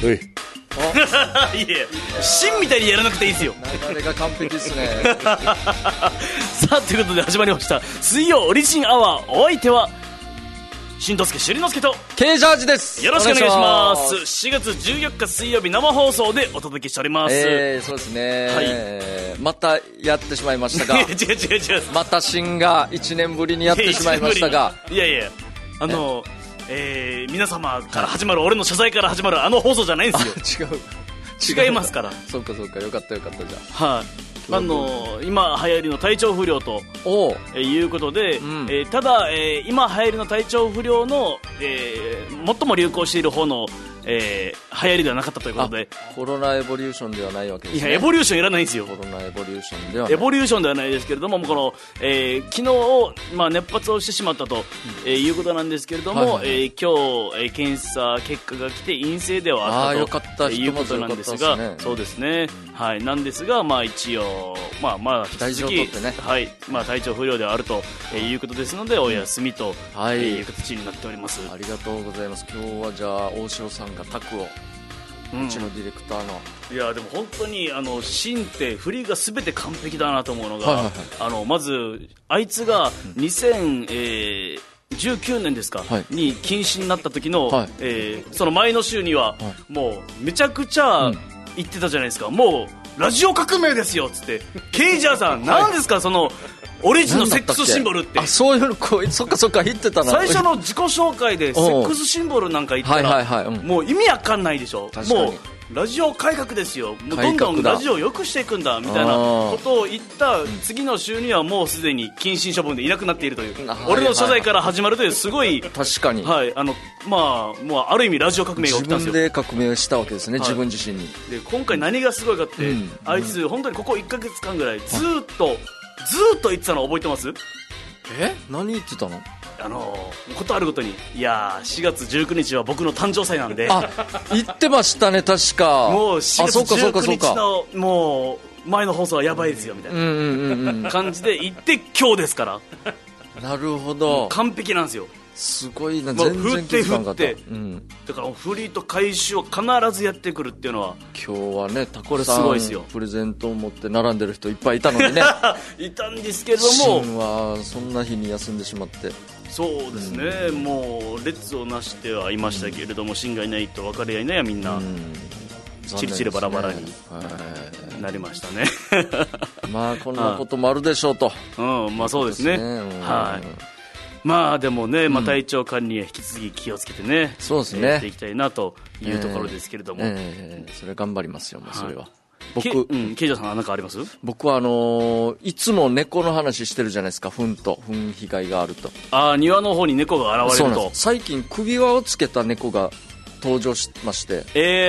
いいや芯みたいにやらなくていいですよ。 流れが完璧ですね。 さあということで始まりました水曜オリジンアワー。お相手はしんとすけしゅりのすけと Kジャージです。 よろしくお願いします。4月14日水曜日生放送でお届けしております。 そうですね、 はい、 またやってしまいましたが違うまた新が1年ぶりにやってしまいましたが、 いや皆様から始まる、俺の謝罪から始まるあの放送じゃないんですよ。違いますから。 そうかよかったじゃあ。はい、今流行りの体調不良ということで、ただ、今流行りの体調不良の、最も流行している方の、流行りではなかったということで、 コロナエボリューションではないわけですね。 いやエボリューションいらないんですよ。 コロナエボリューションではない、 エボリューションではないですけれども、この、昨日、熱発をしてしまったと、いうことなんですけれども、今日、検査結果が来て陰性ではあったということなんですが、そうですね、はい、なんですが、一応引き続き、はい、体調不良ではあるということですので、お休みという形になっております。 ありがとうございます。今日はじゃあ大塩さんがタクを、うちのディレクターの、 いやでも本当にシンって振りが全て完璧だなと思うのが、まずあいつが19年ですか、に禁止になった時の、その前の週には、もうめちゃくちゃ言ってたじゃないですか。もうラジオ革命ですよっつって、ケイジャーさん何ですかそのオリジンのセックスシンボルって。 あ、そういうのそっか言ってたな。 最初の自己紹介でセックスシンボルなんか言ったら、もう意味わかんないでしょ。もうラジオ改革ですよ、もうどんどんラジオを良くしていくんだみたいなことを言った次の週にはもうすでに謹慎処分でいなくなっているという、俺の謝罪から始まるというすごい、 確かに、 はい、もうある意味ラジオ革命が起きたんですよ。 自分で革命をしたわけですね、自分自身に。 で今回何がすごいかって、あいつ本当にここ1ヶ月間ぐらいずっと言ってたの覚えてます？ 何言ってたの？ ことあるごとに、いや4月19日は僕の誕生祭なんで、 言ってましたね、確か。 もう4月19日のもう前の放送はやばいですよみたいな感じで言って今日ですから。 なるほど、 完璧なんですよ。 すごいな、全然気づかなかった。 だからフリーと回収を必ずやってくるっていうのは、 今日はね、タコさんプレゼントを持って並んでる人いっぱいいたのにねいたんですけども、 シンはそんな日に休んでしまって。 そうですね、もう列をなしてはいましたけれども、シンがいないと別れ合いないやみんな、チリチリバラバラになりましたねこんなこともあるでしょうと。 そうですね、はい。でもね、体調管理は引き続き気をつけてね、 そうですね、 やっていきたいなというところですけれども、 それ頑張りますよ、それは。 ケイジャーさんは何かあります？ 僕はいつも猫の話してるじゃないですか。糞被害があると。 庭の方に猫が現れると。 最近首輪をつけた猫が登場しまして、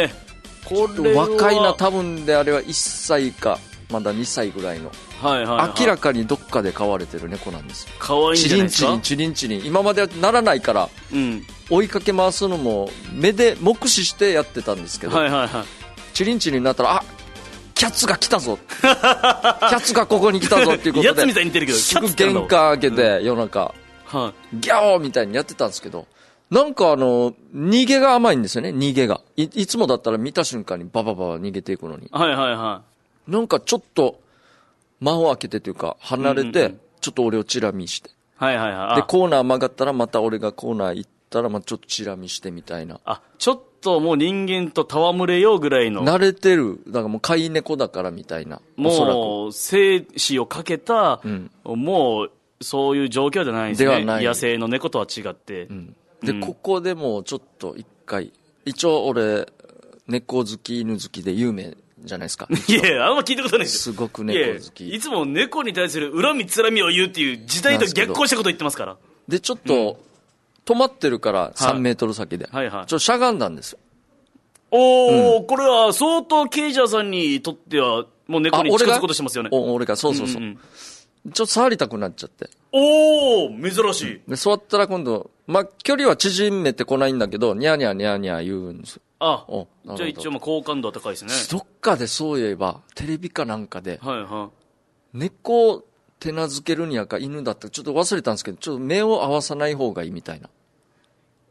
これは若いな、多分であれは1歳かまだ2歳ぐらいの、明らかにどっかで飼われてる猫なんですよ。 可愛いんじゃないですか。 チリンチリン今まではならないから、追いかけ回すのも目で目視してやってたんですけど、チリンチリンになったら、キャッツが来たぞキャッツがここに来たぞっていうことで、 やつみたいに似てるけど、 すぐ玄関開けて夜中、ギャオーみたいにやってたんですけど、なんか逃げが甘いんですよね。逃げが いつもだったら見た瞬間にバババ逃げていくのに、なんかちょっと間を開けてというか離れて、ちょっと俺をチラ見して、でコーナー曲がったらまた俺がコーナー行ったらちょっとチラ見してみたいな。 ちょっともう人間と戯れようぐらいの慣れてる、だからもう飼い猫だからみたいな、 もう生死をかけた、もうそういう状況じゃないんですね。野生の猫とは違って、でここでもうちょっと一回、一応俺猫好き犬好きで有名じゃないですか。いや、あんま聞いたことないですよ。 すごく猫好き。 いつも猫に対する恨みつらみを言うっていう時代と逆行したこと言ってますから。 でちょっと、止まってるから3メートル先で、ちょっとしゃがんだんですよ。 これは相当ケイジャーさんにとってはもう猫に近づくことしてますよね。 俺がそう、ちょっと触りたくなっちゃって、 珍しい。 で座ったら今度、距離は縮めてこないんだけど、ニャーニャーニャーニャー言うんですよ。 じゃあ一応好感度は高いですね。 どっかでそういえばテレビかなんかで、猫を手なずけるにはか犬だったらちょっと忘れたんですけど、ちょっと目を合わさない方がいいみたいな。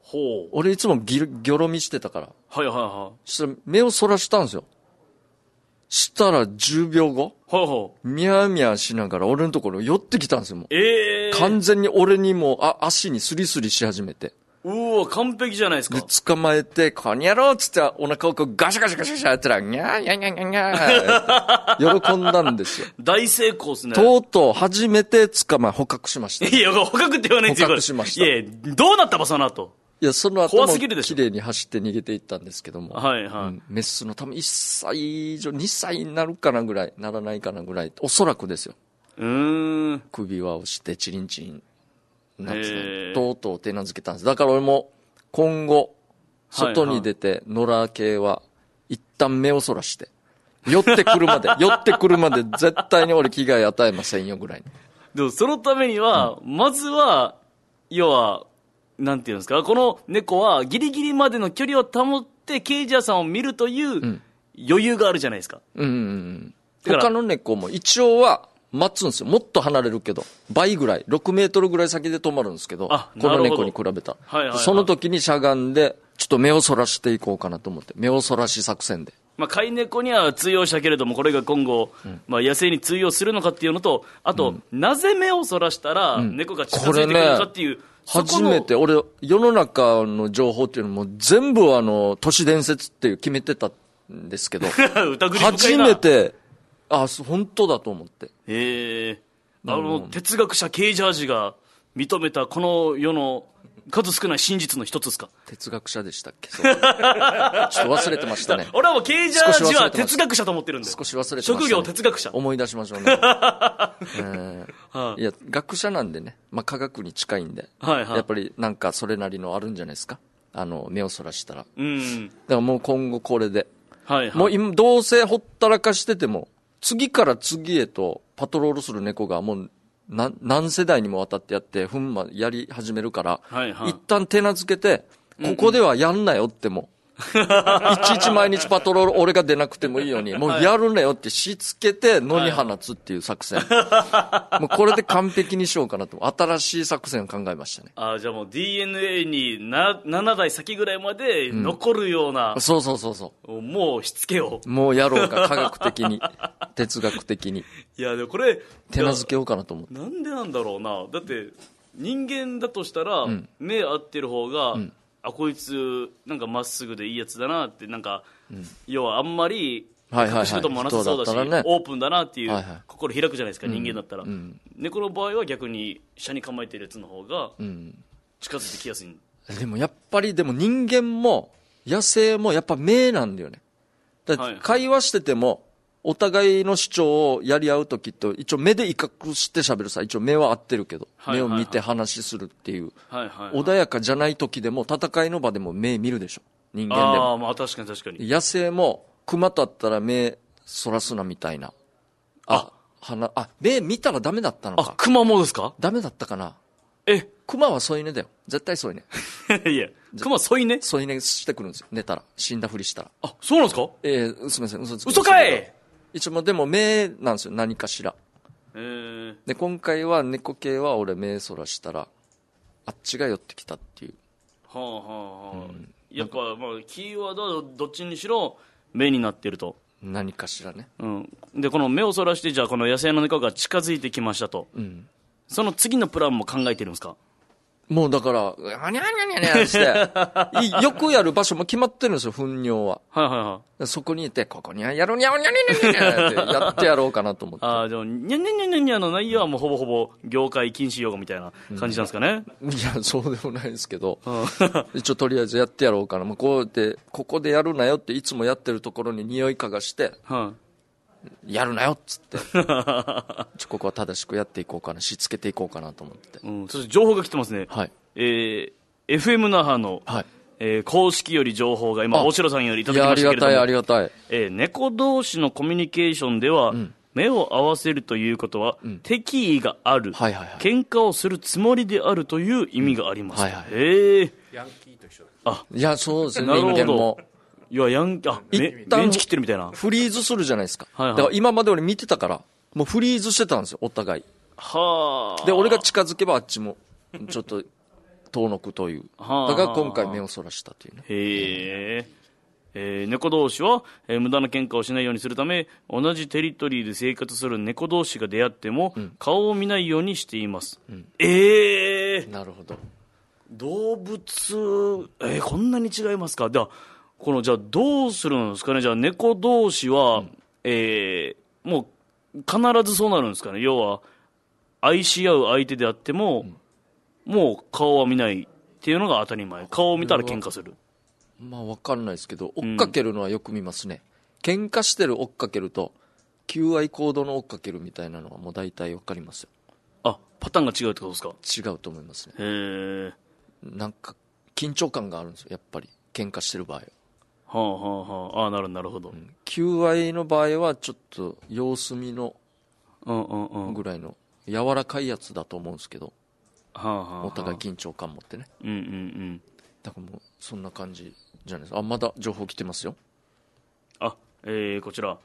ほう。 俺いつもギョロ見してたから。 はいはいはい。 そしたら目をそらしたんですよ。したら10秒後、 はいはい。 ミャーミャーしながら俺のところ寄ってきたんですよ、もう。 完全に俺にも足にスリスリし始めて。 わ、完璧じゃないですか。 で、捕まえて、こにゃろうっつってお腹をガシャガシャガシャガシャやったら、にゃーにゃーにゃーにゃーにゃー喜んだんですよ。 大成功ですね。 とうとう初めて捕獲しました、 ね。いや、捕獲って言わないんですよ。 捕獲しました。 いや、どうなったばその後。 いや、その後も綺麗に走って逃げていったんですけども。 はいはい。 メスの多分1歳以上、2歳になるかなぐらい、ならないかなぐらい、おそらくですよ。首輪をしてチリンチリン。とうとう手なずけたんです。だから俺も今後、外に出て野良系は一旦目をそらして、寄ってくるまで絶対に俺危害与えませんよぐらい。 でもそのためには、まずは、要は、なんていうんですか、この猫はギリギリまでの距離を保ってケージャーさんを見るという余裕があるじゃないですか。 他の猫も一応は待つんですよ。もっと離れるけど、倍ぐらい、6メートルぐらい先で止まるんですけど、この猫に比べたら。その時にしゃがんで、ちょっと目をそらしていこうかなと思って、目をそらし作戦で。 飼い猫には通用したけれども、これが今後、野生に通用するのかっていうのと、あと、なぜ目をそらしたら猫が近づいてくるのかっていう、 初めて、俺、世の中の情報っていうのも全部都市伝説っていう決めてたんですけど、初めて、本当だと思って。 哲学者ケージャージが認めたこの世の数少ない真実の一つですか。 哲学者でしたっけ。ちょっと忘れてましたね。 俺はもうケージャージは哲学者と思ってるんで。 少し忘れてました、ね。 職業哲学者。 思い出しましょうね。いや、学者なんでね、科学に近いんで、やっぱりなんかそれなりのあるんじゃないですか。目をそらしたら。だからもう今後これで。もう今、どうせほったらかしてても、次から次へとパトロールする猫がもう何世代にもわたってやってやり始めるから、一旦手なずけて、ここではやんなよってもいちいち毎日パトロール俺が出なくてもいいように、もうやるなよってしつけて野に放つっていう作戦、もうこれで完璧にしようかなと、新しい作戦を考えましたね。 じゃあもう DNA に7代先ぐらいまで残るような、 そうもうしつけよう、 もうやろうか、科学的に哲学的に。 いやでもこれ手なずけようかなと思って。 なんでなんだろうな。だって人間だとしたら、目合ってる方が、こいつなんかまっすぐでいいやつだなって、なんか、要はあんまり隠し事もなさそうだし、オープンだなっていう、心開くじゃないですか、人間だったら。猫の場合は逆に車に構えてるやつの方が近づいてきやすい。 でもやっぱり人間も野生もやっぱ目なんだよね。だって会話しててもお互いの主張をやり合うときって一応目で威嚇して喋るさ、一応目は合ってるけど、目を見て話するっていう、穏やかじゃないときでも戦いの場でも目見るでしょ、人間でも。 確かに野生も熊だったら目そらすなみたいな。目見たらダメだったのか。 熊もですか。 ダメだったかな。熊は添い寝だよ、絶対添い寝。 いや、熊添い寝してくるんですよ、寝たら、死んだふりしたら。 そうなんですか。 すみません、 嘘かい。 一応でも目なんですよ、何かしら。で今回は猫系は俺目そらしたらあっちが寄ってきたっていう。やっぱキーワードはどっちにしろ目になってると、何かしらね。 でこの目をそらして、じゃあこの野生の猫が近づいてきましたと、その次のプランも考えてるんですか。 もうだから、にゃにゃにゃにゃして、よくやる場所も決まってるんですよ、糞尿は。そこにいて、ここにはやろうにゃにゃにゃにゃにゃってやってやろうかなと思って。 でも、にゃにゃにゃにゃにゃの内容はもうほぼほぼ業界禁止用語みたいな感じなんですかね。 いや、そうでもないですけど、一応とりあえずやってやろうかな。もうここでやるなよっていつもやってるところに匂い嗅がして、やるなよっつってここは正しくやっていこうかな、しつけていこうかなと思って、 そして情報が来てますね。FM 那覇の、公式より情報が今大城さんよりいただきましたけれども、 ありがたい。 猫同士のコミュニケーションでは、目を合わせるということは、敵意がある、喧嘩をするつもりであるという意味があります。ヤンキーと一緒だ。いや、そうですね、人間も。 いや、一旦メンチ切ってるみたいな。 フリーズするじゃないですか。だから今まで俺見てたから、もうフリーズしてたんですよ、お互い。で、俺が近づけばあっちも、ちょっと遠のくという。だから今回目をそらしたというね。 へ猫同士は、無駄な喧嘩をしないようにするため、同じテリトリーで生活する猫同士が出会っても、顔を見ないようにしています。 なるほど。 動物、こんなに違いますか。じゃあどうするんですかね。じゃあ猫同士は、もう必ずそうなるんですかね。要は愛し合う相手であっても、もう顔は見ないっていうのが当たり前。顔を見たら喧嘩する。 まあ分かんないですけど、追っかけるのはよく見ますね。喧嘩してる追っかけると求愛行動の追っかけるみたいなのはもう大体分かりますよ。 あ、パターンが違うってことですか。 違うと思いますね。なんか緊張感があるんですよ、やっぱり喧嘩してる場合は。なるほど。 求愛の場合はちょっと様子見のぐらいの柔らかいやつだと思うんですけど、お互い緊張感持ってね。だからもうそんな感じじゃないですか。まだ情報来てますよ。 こちら、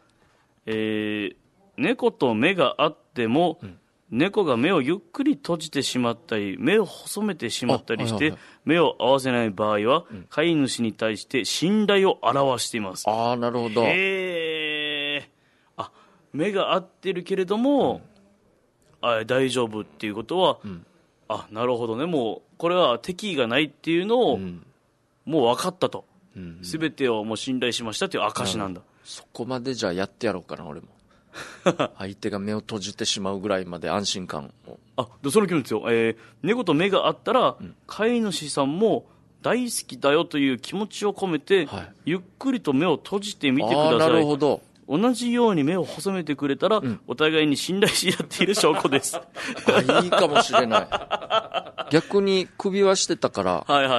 猫と目があっても、猫が目をゆっくり閉じてしまったり目を細めてしまったりして、目を合わせない場合は、飼い主に対して信頼を表しています。 なるほど。 目が合ってるけれども、大丈夫っていうことは、なるほどね。もうこれは敵意がないっていうのを、もう分かったと、全てをもう信頼しましたっていう証なんだ。 そこまでじゃあやってやろうかな、俺も。相手が目を閉じてしまうぐらいまで安心感を。 その気持ちですよ。猫と目があったら、飼い主さんも大好きだよという気持ちを込めて、ゆっくりと目を閉じてみてください。 なるほど。 同じように目を細めてくれたら、お互いに信頼し合っている証拠です。 いいかもしれない。逆に首輪してたから、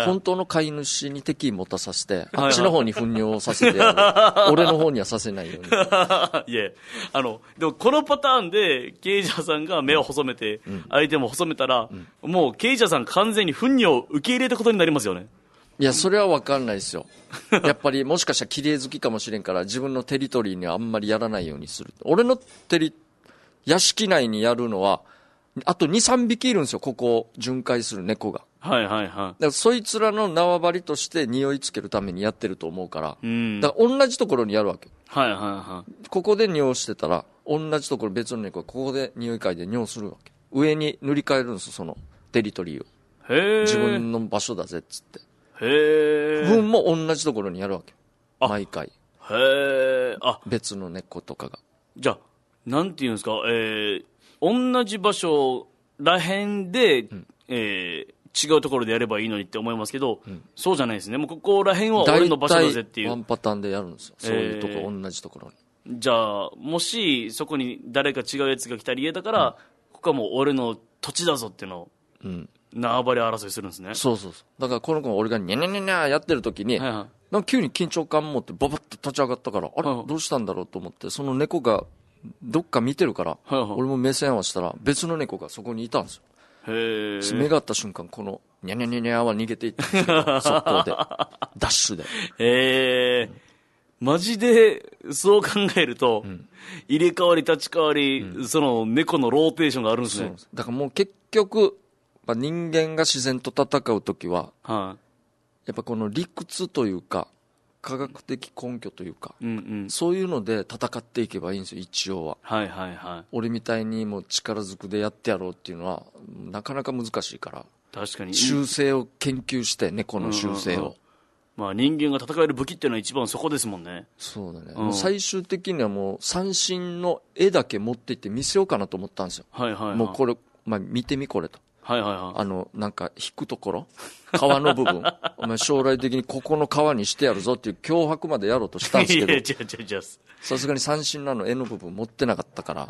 本当の飼い主に敵意持たさせて、あっちの方に糞尿させてやる。俺の方にはさせないように。 でもこのパターンでケイジャーさんが目を細めて、相手も細めたら、もうケイジャーさん完全に糞尿を受け入れたことになりますよね。 いや、それは分かんないですよ。やっぱりもしかしたら綺麗好きかもしれんから、自分のテリトリーにはあんまりやらないようにする。俺の屋敷内にやるのはあと 2,3 匹いるんですよ、ここを巡回する猫が。だからそいつらの縄張りとして匂いつけるためにやってると思うから、だから同じところにやるわけ。ここで尿してたら同じところ、別の猫がここで匂い嗅いで尿するわけ。上に塗り替えるんですよ、そのテリトリーを。自分の場所だぜっつって。糞も同じところにやるわけ、毎回。別の猫とかが。 じゃあなんていうんですか、同じ場所らへんで、違うところでやればいいのにって思いますけど、そうじゃないですね。もうここらへんは俺の場所だぜっていう。 ワンパターンでやるんですよ、そういうとこ、同じところに。じゃあもしそこに誰か違うやつが来たり家だから、ここはもう俺の土地だぞっていうのを、縄張り争いするんですね。 そうだからこの子が俺がニャニャニャニャやってる時に、なんか急に緊張感持ってババッと立ち上がったから、あれ、どうしたんだろうと思って、その猫がどっか見てるから、俺も目線合わせたら別の猫がそこにいたんですよ。目が合った瞬間、このニャニャニャニャは逃げていったんですよ、速攻でダッシュで。 マジでそう考えると、入れ替わり立ち替わり、その猫のローテーションがあるんですね。 だからもう結局、人間が自然と戦うときは、やっぱこの理屈というか科学的根拠というか、そういうので戦っていけばいいんですよ、一応は。俺みたいにもう力ずくでやってやろうっていうのはなかなか難しいから。 確かに習性を研究して、猫の習性を、 人間が戦える武器っていうのは一番そこですもんね。 そうだね、もう最終的にはもう三振の絵だけ持っていって見せようかなと思ったんですよ。もうこれ、見てみこれと。なんか引くところ、皮の部分お前将来的にここの皮にしてやるぞっていう脅迫までやろうとしたんですけど、さすがに三振の絵の部分持ってなかったから、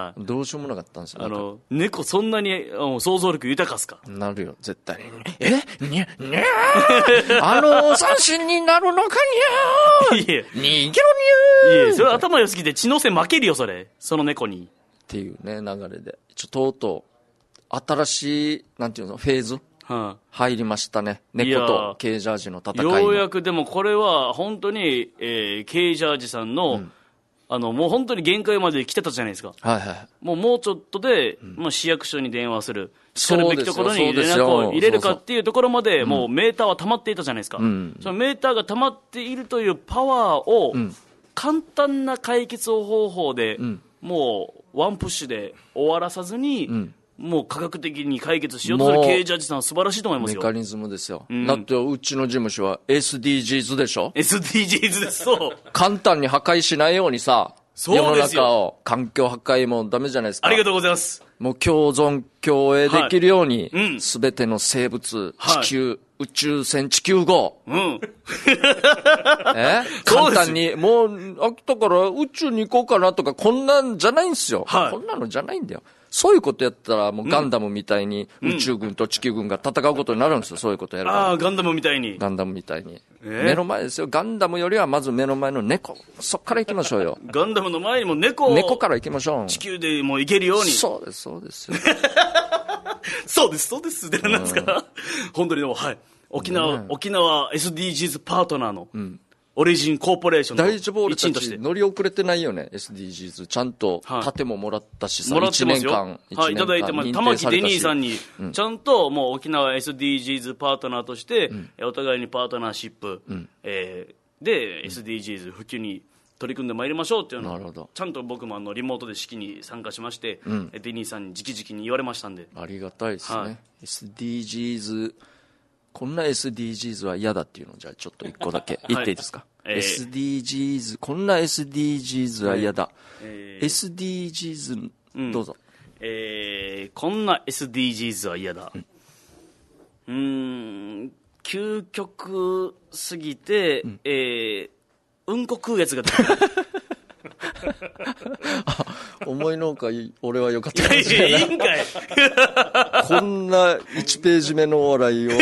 どうしようもなかったんですよ。 猫そんなに想像力豊かっすか。 なるよ絶対に。にゃ三振になるのかにゃー、逃げろにゃー。 それ頭良すぎて血の瀬負けるよ、その猫にっていうね流れで、とうとう新しいなんていうのフェーズ、入りましたね、猫とケイジャージの戦いの。 ようやくでもこれは本当に、ケイジャージさんの、 もう本当に限界まで来てたじゃないですか。 はいはい。 もうちょっとで、市役所に電話する。しかるべきところに連絡を入れるかっていうところまで、もうメーターは溜まっていたじゃないですか。そのメーターが溜まっているというパワーを、簡単な解決方法で、もうワンプッシュで終わらさずに、もう科学的に解決しようとする経営ジャッジさんは素晴らしいと思いますよ。 メカニズムですよ。だってうちの事務所は SDGs でしょ？ SDGs です。そう。 簡単に破壊しないようにさ、世の中を、環境破壊もダメじゃないですか。 ありがとうございます。 もう共存共栄できるように、すべての生物、地球、宇宙船地球号。簡単に、もう、飽きたから宇宙に行こうかなとか、こんなんじゃないんですよ。こんなのじゃないんだよ。そういうことやったら、もうガンダムみたいに宇宙軍と地球軍が戦うことになるんですよ。そういうことやるから。 ガンダムみたいに。 ガンダムみたいに。目の前ですよ。ガンダムよりはまず目の前の猫。そっから行きましょうよ。 ガンダムの前にも猫から行きましょう。 地球でもう行けるように。 そうです、そうですよ。 そうです、そうです。で、なんですか、本当にでも、はい。沖縄 SDGs パートナーの、オリジンコーポレーションの大丈夫、俺たち乗り遅れてないよね、SDGs。ちゃんと盾ももらったしさ、 もらってますよ。 1年間。 はい、いただいてます。玉木デニーさんに、ちゃんともう沖縄 SDGs パートナーとして、お互いにパートナーシップ、で、SDGs 普及に取り組んでまいりましょうっていうのを、ちゃんと僕もリモートで式に参加しまして、デニーさんに直々に言われましたんで。 ありがたいですね。SDGs、こんな SDGs は嫌だっていうのをじゃあちょっと一個だけ言っていいですか、SDGs、こんな SDGs は嫌だ。SDGs、どうぞ。 こんな SDGs は嫌だ。究極すぎて、うんこ食うやつが思いのほか俺は良かったかもしれない。 いいんかいこんな1ページ目のお笑いを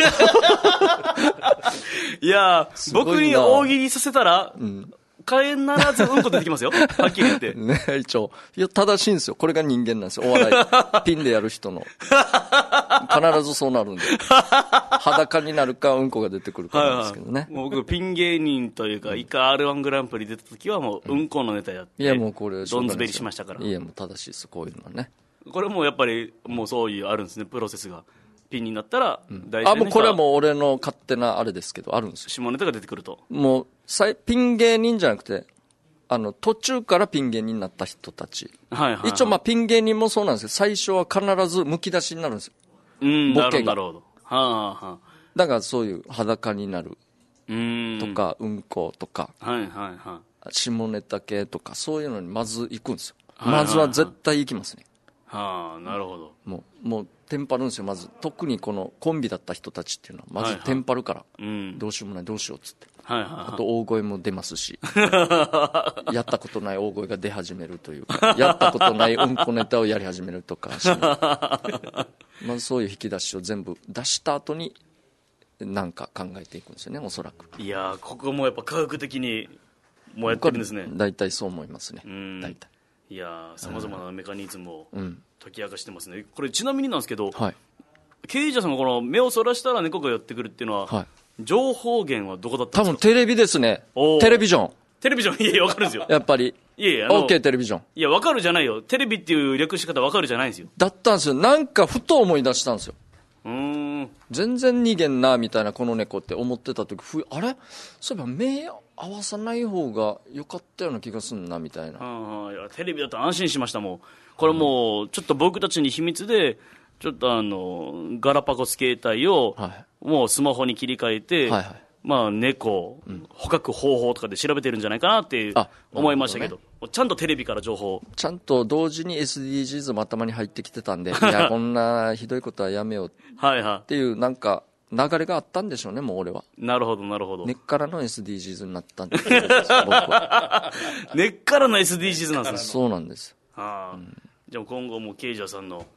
いや僕に大喜利させたら、必ずうんこ出てきますよ。はっきり言ってね、一応いや正しいんですよ。これが人間なんですよ。お笑いピンでやる人の必ずそうなるんで、裸になるかうんこが出てくるかなんですけどね。 もう僕ピン芸人というか、イカ R1 グランプリ出た時はもううんこのネタやって、 いやもうこれどん滑りしましたから。 いやもう正しいです、こういうのはね。 これもやっぱりもうそういうあるんですね、プロセスが。ピンになったら大体、 もうこれはもう俺の勝手なあれですけど、あるんですよ。 下ネタが出てくると。 もうピン芸人じゃなくて、途中からピン芸人になった人たち、一応ピン芸人もそうなんですけど、最初は必ずむき出しになるんですよ、ボケが。 なるほど。 だからそういう裸になるとか、うんことか、下ネタ系とか、そういうのにまず行くんですよ。まずは絶対行きますね。 なるほど。 もうテンパるんですよ。まず特にこのコンビだった人たちっていうのはまずテンパるから、どうしようもない、どうしようっつって、あと大声も出ますしやったことない大声が出始めるというか、やったことないうんこネタをやり始めるとかまずそういう引き出しを全部出した後に何か考えていくんですよね、おそらく。 いやここもやっぱ科学的にもうやってるんですね。 大体そう思いますね。大体いやさまざまなメカニズムを解き明かしてますね。これちなみになんですけど、経営者さんがこの目をそらしたら猫が寄ってくるっていうのは、情報源はどこだったんですか？ 多分テレビですね。テレビジョン。 いやわかるんですよ。 やっぱりOK テレビジョン。 いやわかるじゃないよ。テレビっていう略し方わかるじゃないんですよ。 だったんですよ。なんかふと思い出したんですよ。全然逃げんなみたいな、この猫って思ってた時、あれそういえば目合わさない方が良かったような気がすんなみたいな。 いやテレビだと安心しましたもん。これもうちょっと僕たちに秘密でちょっとガラパゴス携帯をもうスマホに切り替えて、猫、捕獲方法とかで調べてるんじゃないかなって思いましたけど、ちゃんとテレビから情報、 ちゃんと同時に SDGs も頭に入ってきてたんでいやこんなひどいことはやめようっていうなんか流れがあったんでしょうね。もう俺はなるほど根っからの SDGs になったんです僕は根っからの SDGs なんですね。 そうなんです。 じゃあ今後もケイジャーさんの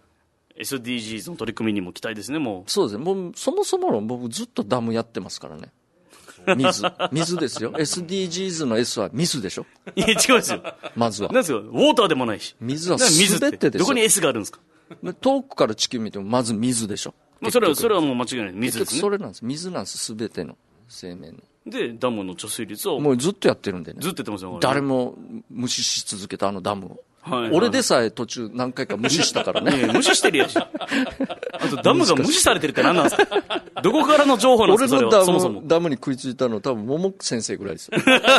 SDGs の取り組みにも期待ですね。もうそうですね。もうそもそもの僕ずっとダムやってますからね。水ですよ。SDGs の S は水でしょ。 いや違うんですよ。 まずはなんですか、ウォーターでもないし、 水は全てですよ。 どこに S があるんですか。 遠くから地球見てもまず水でしょ。 それはもう間違いない。水ですね。 それなんです。水なんです。全ての生命のでダムの貯水率をもうずっとやってるんでね。 ずっとやってますよ。 誰も無視し続けたダムを。俺でさえ途中何回か無視したからね。 無視してるやし。あとダムが無視されてるって何なんですか？どこからの情報なんですか？ 俺のダムに食いついたの多分桃先生ぐらいですよ。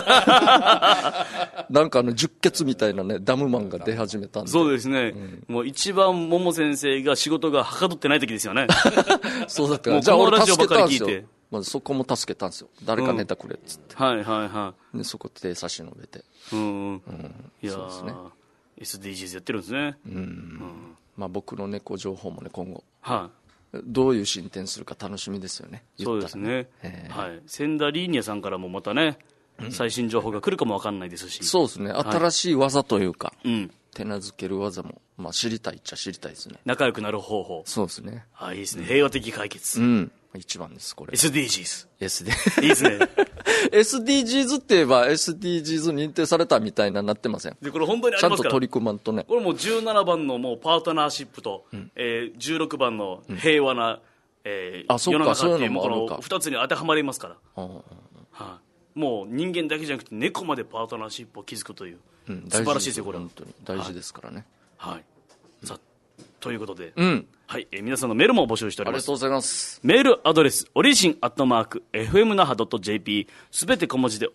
なんか十血みたいなね、ダムマンが出始めたんで。 そうですね。もう一番桃先生が仕事がはかどってない時ですよね。 そうだから。じゃあ俺助けたんですよ。まずそこも助けたんですよ。誰かネタくれっつって。 はいはいはい。 でそこ手差し伸べて。 いやそうですね。SDGs やってるんですね。 まあ僕の猫情報もね、今後。どういう進展するか楽しみですよね。 そうですね。はい。千田リーニャさんからもまたね、最新情報が来るかもわかんないですし。 そうですね。新しい技というか、手なずける技も、まあ知りたいっちゃ知りたいですね。 仲良くなる方法。 そうですね。 いいですね。平和的解決。 一番です、これ。 SDGs。 いいですね。 SDGs って言えば SDGs 認定されたみたいななってません？ で、これ本当にありますから。 ちゃんと取り組まんとね。 これもう17番のもうパートナーシップと、16番の平和な、世の中っていう、もうこの2つに当てはまりますから。もう人間だけじゃなくて猫までパートナーシップを築くという、素晴らしいですよ、これは。 本当に大事ですからね。 はい。さあ、ということで、はい、皆さんのメールも募集しております。 ありがとうございます。 メールアドレス、オリジン@fmnaha.jp、すべて小文字で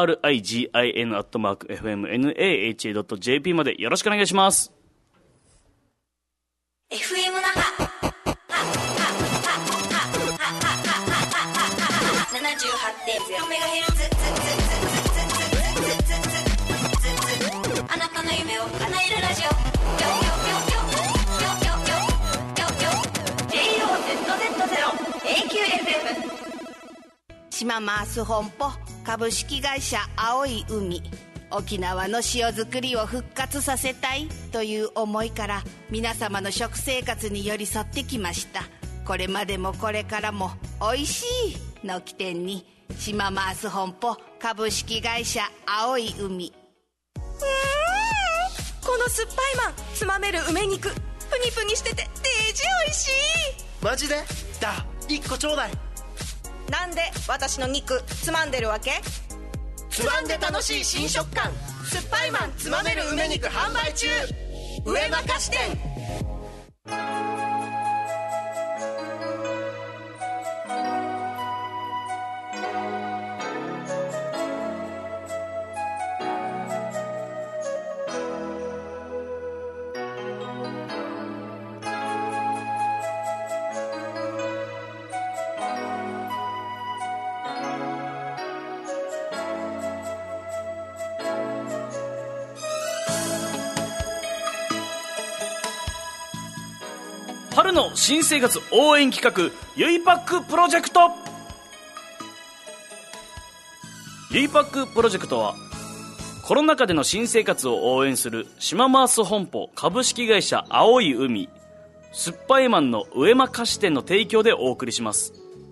origin@fmnaha.jp までよろしくお願いします。 FM 那覇 78.0MHz、 あなたの夢を叶えるラジオ、JOZZ0AQFM。 島マース本舗株式会社青い海、沖縄の塩作りを復活させたいという思いから皆様の食生活に寄り添ってきました。これまでもこれからもおいしいの起点に島マース本舗株式会社青い海。 この酸っぱいマン、つまめる梅肉、プニプニしててデージおいしい。 マジで？だ、1個ちょうだい。 なんで私の肉つまんでるわけ？ つまんで楽しい新食感、酸っぱいマンつまめる梅肉販売中。上間菓子店。 春の新生活応援企画、ゆいパックプロジェクト。ゆいパックプロジェクトはコロナ禍での新生活を応援する島マース本舗株式会社青い海、酸っぱいマンの上間菓子店の提供でお送りします。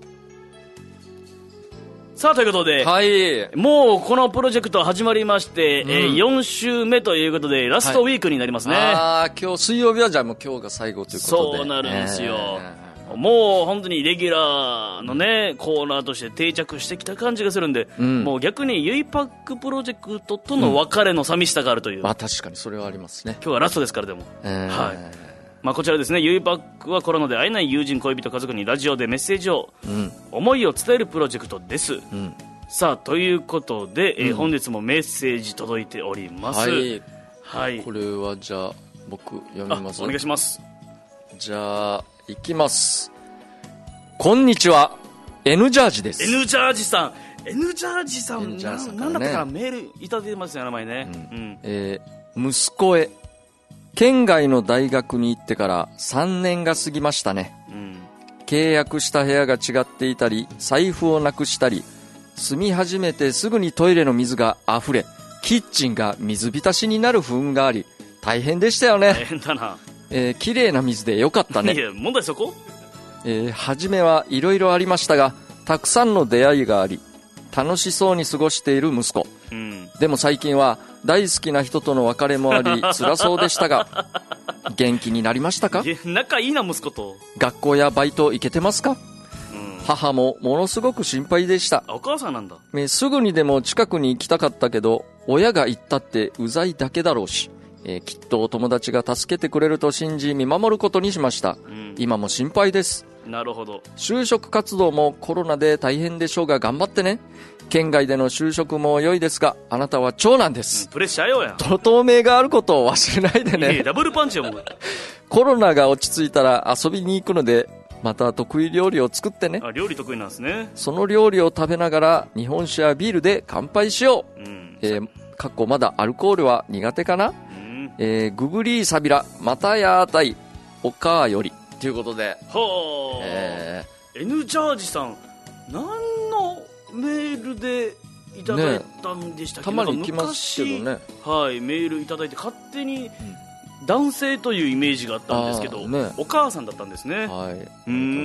さあ、ということで、もうこのプロジェクト始まりまして、4週目ということでラストウィークになりますね。 今日水曜日はじゃあもう今日が最後ということで。 そうなるんですよ。もう本当にレギュラーのね、コーナーとして定着してきた感じがするんで、もう逆にゆいパックプロジェクトとの別れの寂しさがあるという。 確かにそれはありますね。 今日はラストですから。でも、こちらですね、ゆいパックはコロナで会えない友人、恋人、家族にラジオでメッセージを、思いを伝えるプロジェクトです。さあ、ということで、本日もメッセージ届いております。 これはじゃあ僕読みます。 お願いします。 じゃあいきます。こんにちは、N ジャージです。 N ジャージさん、N ジャージさん、なんだったかな、メールいただいてますよ、名前ね。 息子へ、県外の大学に行ってから3年が過ぎましたね。契約した部屋が違っていたり、財布をなくしたり、住み始めてすぐにトイレの水があふれ、キッチンが水浸しになる不運があり、大変でしたよね。 大変だな。 綺麗な水でよかったね。 いや、問題そこ？ 初めはいろいろありましたが、たくさんの出会いがあり、楽しそうに過ごしている息子。でも最近は大好きな人との別れもあり辛そうでしたが、元気になりましたか？ 仲いいな、息子と。 学校やバイト行けてますか？ 母もものすごく心配でした。 お母さんなんだ。 すぐにでも近くに行きたかったけど、親が行ったってうざいだけだろうし、きっと友達が助けてくれると信じ見守ることにしました。今も心配です。 なるほど。 就職活動もコロナで大変でしょうが頑張ってね。県外での就職も良いですが、あなたは長男です。 プレッシャーよや。 透明があることを忘れないでね。 ダブルパンチよもう。 コロナが落ち着いたら遊びに行くので、また得意料理を作ってね。 料理得意なんですね。 その料理を食べながら日本酒やビールで乾杯しよう。かっこまだアルコールは苦手かな。ググリーサビラまたやーたいおかよりということで、 はあ、N ジャージさん何のメールでいただいたんでしたっけ、 たまに来ますけどね。 はい、メールいただいて勝手に男性というイメージがあったんですけど、お母さんだったんですね。 はい、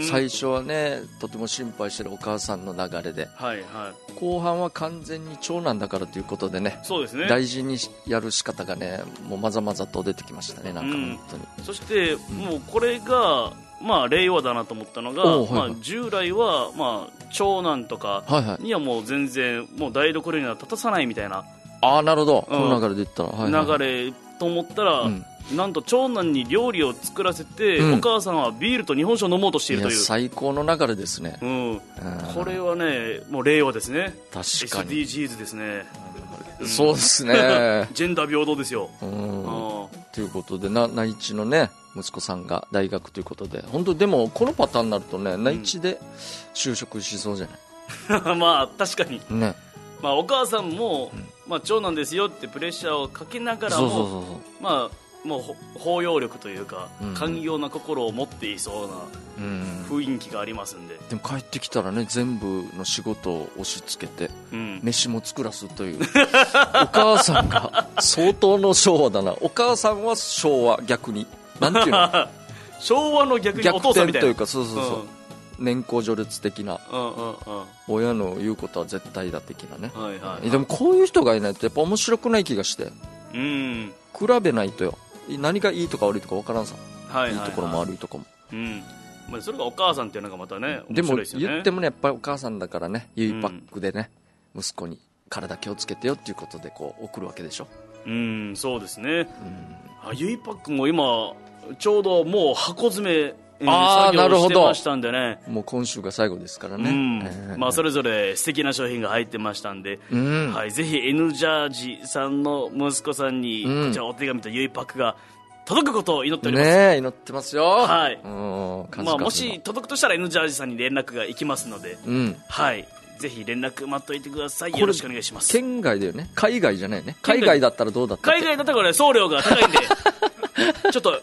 最初はねとても心配してるお母さんの流れで、 はいはい、 後半は完全に長男だからということでね、 そうですね、 大事にやる仕方がねもうまざまざと出てきましたね。なんか本当に、 そしてもうこれがまあ令和だなと思ったのが、従来はまあ長男とかにはもう全然もう台所には立たさないみたいな、 なるほど、この流れで言ったら、流れと思ったら、なんと長男に料理を作らせて、お母さんはビールと日本酒を飲もうとしているという、 最高の流れですね。 これはねもう令和ですね。 確かに SDGs ですね。 そうですね。 ジェンダー平等ですよ。 ということで内地のね息子さんが大学ということで、本当でもこのパターンになるとね内地で就職しそうじゃない。 まあ確かにね、 まあ、お母さんも、まあ、長男ですよってプレッシャーをかけながらも、まあもう包容力というか、寛容な心を持っていそうな雰囲気がありますんで。 でも帰ってきたらね全部の仕事を押し付けて、飯も作らすというお母さんが相当の昭和だな。お母さんは昭和、逆になんていうの昭和の逆にお父さんみたいな、 逆転というか、そう年功序列的な、親の言うことは絶対だ的なね、でもこういう人がいないとやっぱ面白くない気がして、比べないとよ、何がいいとか悪いとか分からんさ、いいところも悪いところも、 それがお母さんっていうのがまたねでも面白いですよね。 言ってもねやっぱりお母さんだからね、ゆいパックでね、息子に体気をつけてよっていうことでこう送るわけでしょ。 そうですね。ゆいパックも今ちょうどもう箱詰め作業してましたんでね。 もう今週が最後ですからね、 まあ、それぞれ素敵な商品が入ってましたんで、はい、ぜひ N ジャージさんの息子さんにこちらお手紙とゆいパックが届くことを祈っております。 ね、祈ってますよ。 はい、まあ、もし届くとしたら N ジャージさんに連絡が行きますので、はい、ぜひ連絡待っといてください。よろしくお願いします。 県外だよね、海外じゃないね。海外だったらどうだったっけ。 海外だったらこれ送料が高いんでちょっと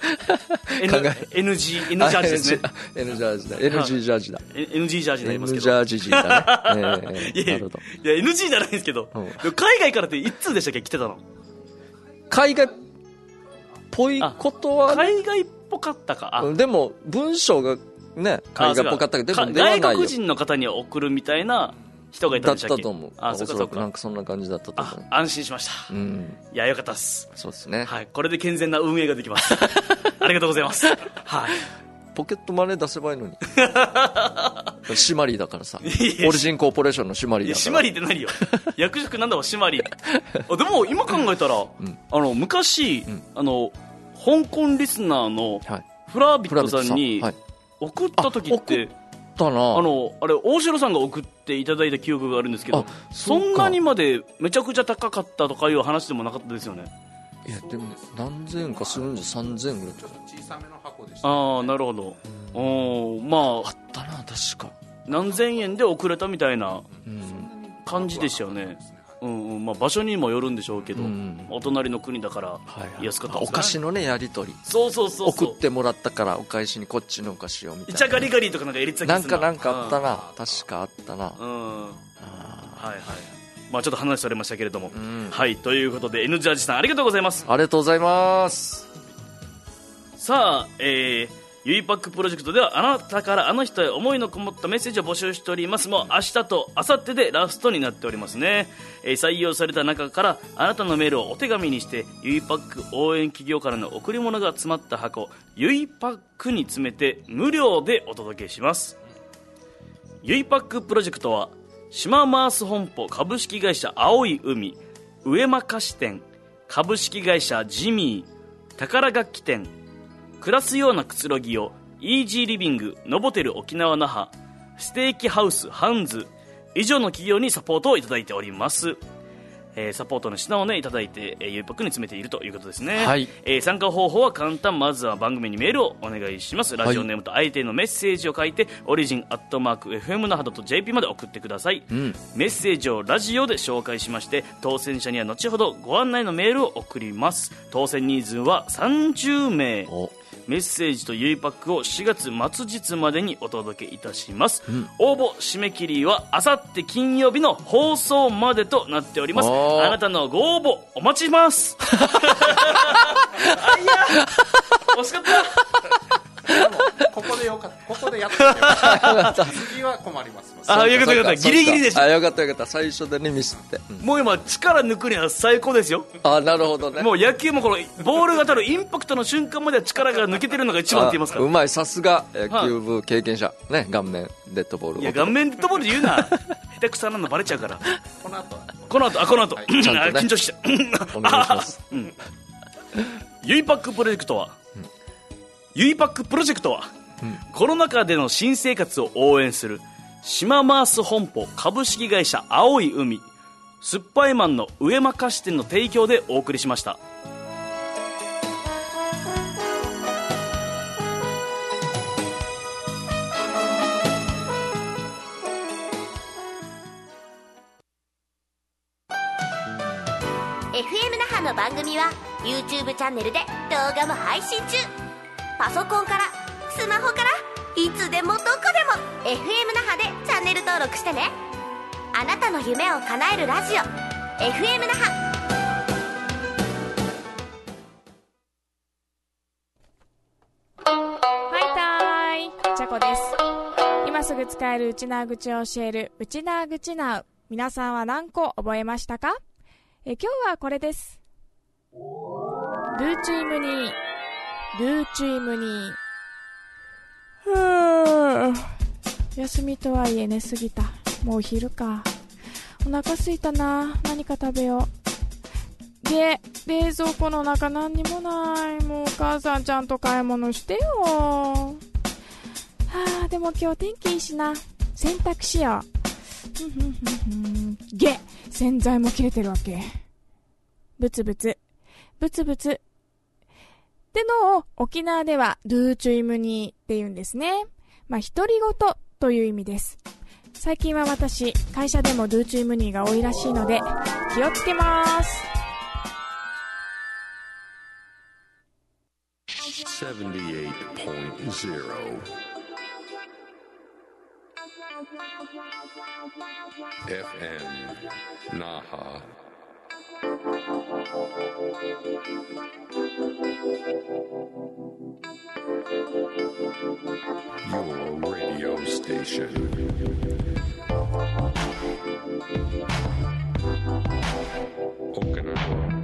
N ジャージですね。 N ジャージだ、NG ジャージだ、 NG ジャージになりますけど、 N ジャージだね。 いや NG じゃないんですけど、海外からっていつでしたっけ来てたの。 海外っぽいことは海外っぽかったか。 でも文章がね海外っぽかったけど、でもではないよ。 外国人の方に送るみたいな人がいたんでしたっけ。 だったと思う。おそらくなんかそんな感じだったと思う。 安心しました。いや、よかったです。 そうですね。 はい、これで健全な運営ができます。ありがとうございます。はい。 ポケットマネー出せばいいのに。シマリーだからさ。オリジンコーポレーションのシマリーだから。 シマリーって何よ。役職なんだわ、シマリー。でも今考えたら、昔、香港リスナーのフラービットさんに送った時って、あれ大城さんが送っていただいた記憶があるんですけど、そんなにまでめちゃくちゃ高かったとかいう話でもなかったですよね。 いやでも何千円かするんで3000円ぐらいとか。 小さめの箱でした、 ね。なるほど。まああったな、確か何千円で送れたみたいな感じでしたよね。まあ、場所にもよるんでしょうけど、お隣の国だから安かった、 お菓子のねやり取り、 そう送ってもらったからお返しにこっちのお菓子をみたいな、 イチャガリガリとかなんかやりつなんかあったな、確かあったな。 はいはい、まあ、ちょっと話されましたけれども、はい、ということで N ジャージさんありがとうございます。 ありがとうございます。 さあ、ゆいパックプロジェクトではあなたからあの人へ思いのこもったメッセージを募集しております。もう明日と明後日でラストになっておりますね。採用された中からあなたのメールをお手紙にしてゆいパック応援企業からの贈り物が詰まった箱ゆいパックに詰めて無料でお届けします。 ゆいパックプロジェクトは島マース本舗株式会社青い海、上間菓子店、株式会社ジミー、宝楽器店、暮らすようなくつろぎをイージーリビング、ノボテル沖縄那覇、ステーキハウスハンズ以上の企業にサポートをいただいております。サポートの品をねいただいて、ゆいパックに詰めているということですね。 はい。 参加方法は簡単。まずは番組にメールをお願いします。ラジオネームと相手へのメッセージを書いて、オリジン@fmnaha.jp まで送ってください。メッセージをラジオで紹介しまして、当選者には後ほどご案内のメールを送ります。当選人数は30名。メッセージとゆいパックを4月末日までにお届けいたします。応募締め切りはあさって金曜日の放送までとなっております。あなたのご応募お待ちします。いや惜しかった。 ここでよかった。ここでやってよかった。次は困ります。 あ、よかったよかった。ギリギリでした。 よかったよかった。最初でねミスって、 もう今力抜くには最高ですよ。 あ、なるほどね。 もう野球もこのボールが当たるインパクトの瞬間までは力が抜けてるのが一番って言いますから。 うまい、さすが野球部経験者ね。顔面デッドボール。 いや、顔面デッドボール言うな。下手くそなのバレちゃうから。 この後、 はい、 ちゃんとね、 緊張しちゃう。お願いします。ゆいパックプロジェクトは、コロナ禍での新生活を応援する島マース本舗株式会社青い海、酸っぱいマンの上間菓子店の提供でお送りしました。 FM 那覇の番組は YouTube チャンネルで動画も配信中。パソコンからスマホからいつでもどこでも FM 那覇でチャンネル登録してね。あなたの夢を叶えるラジオ FM 那覇。 はいたーい、ちゃこです。今すぐ使えるウチナー口を教えるウチナー口ナウ。皆さんは何個覚えましたか？今日はこれです。ルーチームに休みとはいえ寝すぎた。もうお昼か。お腹すいたな。何か食べよう。冷蔵庫の中何にもない。もうお母さんちゃんと買い物してよ。でも今日天気いいしな。洗濯しよう。洗剤も切れてるわけ。ブツブツってのを沖縄ではルーチュイムニーって言うんですね。独り言という意味です。最近は私、会社でもルーチュイムニーが多いらしいので気をつけます。 78.0 FM Naha. Your radio station. Okinawa.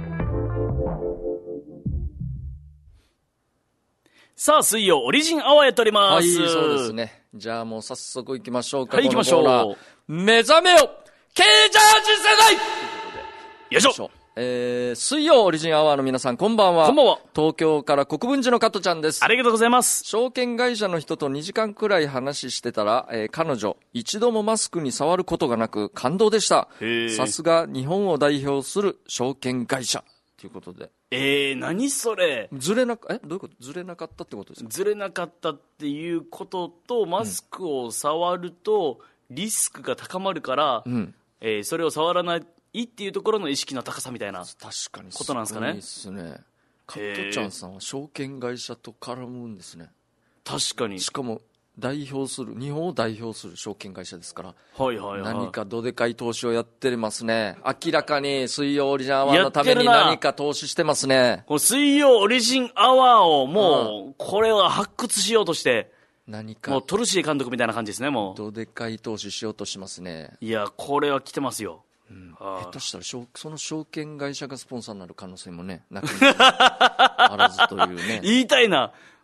さあ、水曜オリジンアワーやっております。 はい、そうですね。じゃあもう早速行きましょうか。 はい、行きましょう。 目覚めよKジャージ世代。 よいしょ。 水曜オリジンアワーの皆さん、こんばんは。 こんばんは。 東京から国分寺の加トちゃんです。 ありがとうございます。 証券会社の人と2時間くらい話してたら、彼女一度もマスクに触ることがなく感動でした。さすが日本を代表する証券会社ということで。 何それ。 どういうこと？ずれなかったってことですか？ ずれなかったっていうことと、マスクを触るとリスクが高まるから、それを触らないっていうところの意識の高さみたいなことなんですかね。 いいですね。加トちゃんさんは証券会社と絡むんですね。 確かに。 しかも日本を代表する証券会社ですから、何かどでかい投資をやってますね。明らかに水曜オリジンアワーのために何か投資してますね。 この水曜オリジンアワーをもうこれは発掘しようとして何かもうトルシエ監督みたいな感じですね。もうどでかい投資しようとしますね。 いや、これは来てますよ。 下手したらその証券会社がスポンサーになる可能性もねなくあらずというね。 言いたいな、